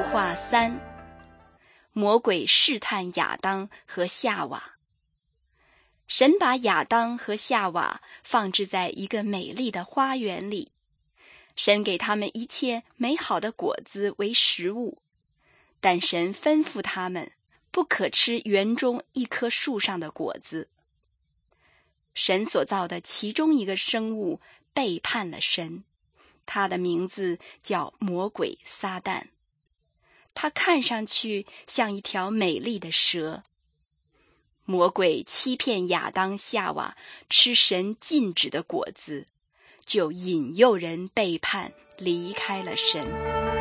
话3：魔鬼试探亚当和夏娃。神把亚当和夏娃放置在一个美丽的花园里，神给他们一切美好的果子为食物，但神吩咐他们不可吃园中一棵树上的果子。神所造的其中一个生物背叛了神，他的名字叫魔鬼撒旦。他看上去像一条美丽的蛇。魔鬼欺骗亚当夏娃吃神禁止的果子，就引诱人背叛，离开了神。